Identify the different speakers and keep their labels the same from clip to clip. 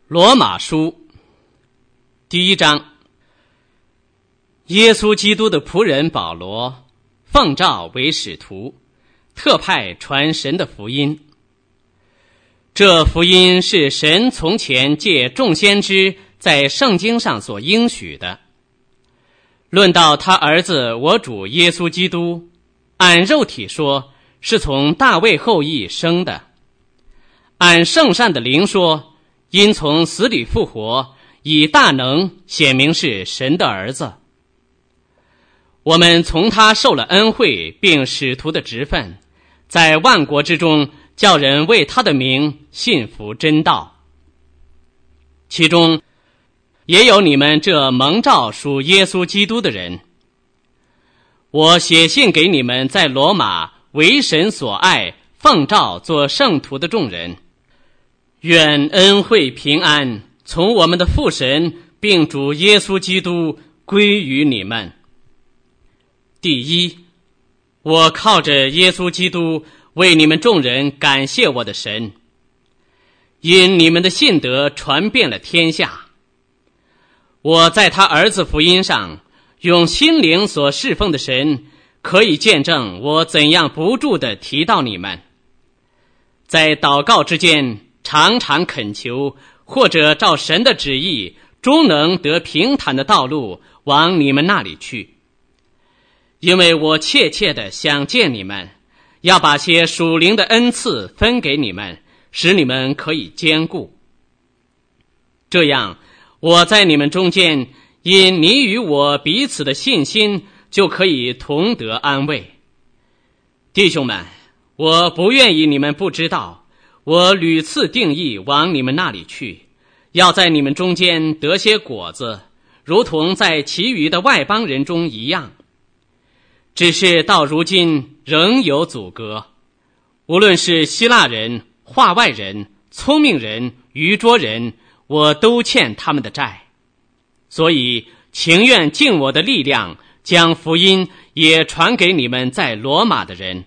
Speaker 1: 罗马书第1章。耶稣基督的仆人保罗，奉召为使徒，特派传神的福音。这福音是神从前借众先知在圣经上所应许的。论到他儿子我主耶稣基督，按肉体说，是从大卫后裔生的；按圣善的灵说，因从死里复活，以大能显明是神的儿子。我们从他受了恩惠，并使徒的职分，在万国之中叫人为他的名信服真道。其中也有你们这蒙召属耶稣基督的人。我写信给你们在罗马为神所爱，奉召做圣徒的众人，愿恩惠平安从我们的父神并主耶稣基督归于你们。第一，我靠着耶稣基督为你们众人感谢我的神，因你们的信德传遍了天下。我在他儿子福音上用心灵所侍奉的神，可以见证我怎样不住地提到你们，在祷告之间常常恳求，或者照神的旨意，终能得平坦的道路往你们那里去。因为我切切地想见你们，要把些属灵的恩赐分给你们，使你们可以坚固。这样，我在你们中间，因你与我彼此的信心，就可以同得安慰。弟兄们，我不愿意你们不知道，我屡次定义往你们那里去，要在你们中间得些果子，如同在其余的外邦人中一样。只是到如今仍有阻隔，无论是希腊人、化外人、聪明人、愚拙人，我都欠他们的债，所以情愿尽我的力量，将福音也传给你们在罗马的人。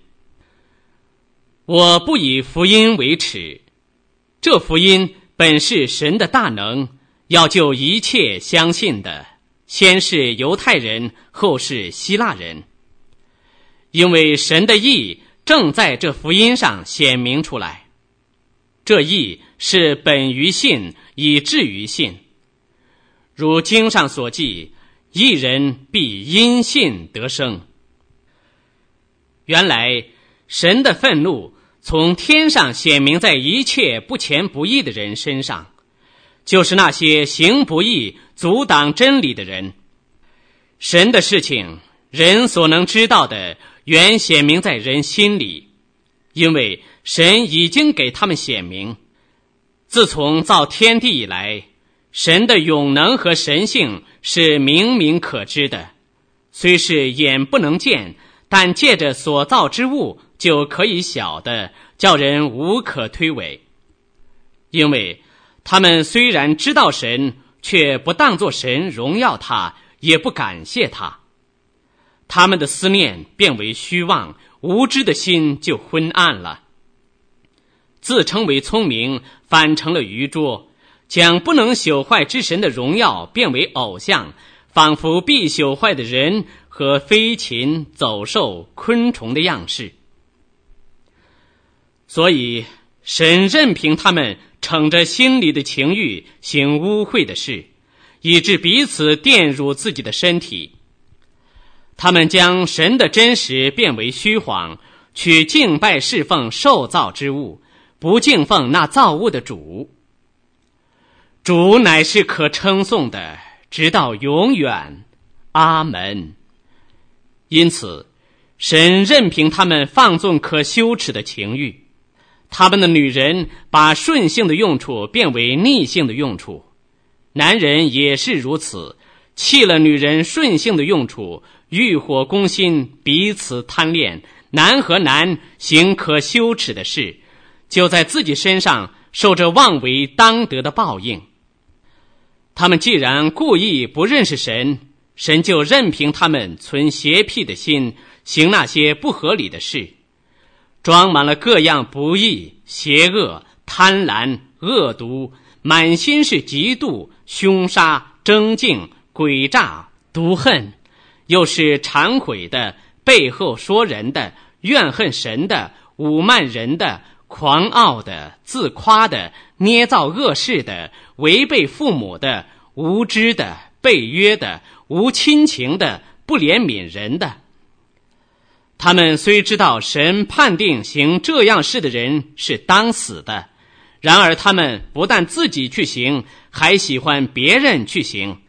Speaker 1: 我不以福音为耻，这福音本是神的大能，要救一切相信的，先是犹太人，后是希腊人。因为神的义正在这福音上显明出来，这义是本于信，以至于信。如经上所记，义人必因信得生。原来神的愤怒从天上显明在一切不虔不义的人身上，就是那些行不义、阻挡真理的人。神的事情，人所能知道的，原显明在人心里，因为神已经给他们显明。自从造天地以来，神的永能和神性是明明可知的，虽是眼不能见，但借着所造之物就可以晓得，叫人无可推诿。因为他们虽然知道神，却不当作神荣耀他，也不感谢他。他们的思念变为虚妄，无知的心就昏暗了。自称为聪明，反成了愚拙，将不能朽坏之神的荣耀变为偶像，仿佛必朽坏的人和飞禽、走兽、昆虫的样式。所以神任凭他们逞着心里的情欲，行污秽的事，以致彼此玷辱自己的身体。他们将神的真实变为虚谎，去敬拜侍奉受造之物，不敬奉那造物的主。主乃是可称颂的，直到永远。阿门。因此，神任凭他们放纵可羞耻的情欲。他们的女人把顺性的用处变为逆性的用处，男人也是如此，弃了女人顺性的用处，欲火攻心，彼此贪恋，男和男行可羞耻的事，就在自己身上受着妄为当得的报应。他们既然故意不认识神，神就任凭他们存邪僻的心，行那些不合理的事，装满了各样不义、邪恶、贪婪、 恶毒，满心是嫉妒、凶杀、争竞、诡诈、毒恨，又是忏悔的、背后说人的、怨恨神的、侮慢人的、狂傲的、自夸的、捏造恶事的、违背父母的、无知的、背约的、无亲情的、不怜悯人的。他们虽知道神判定行这样事的人是当死的，然而他们不但自己去行，还喜欢别人去行，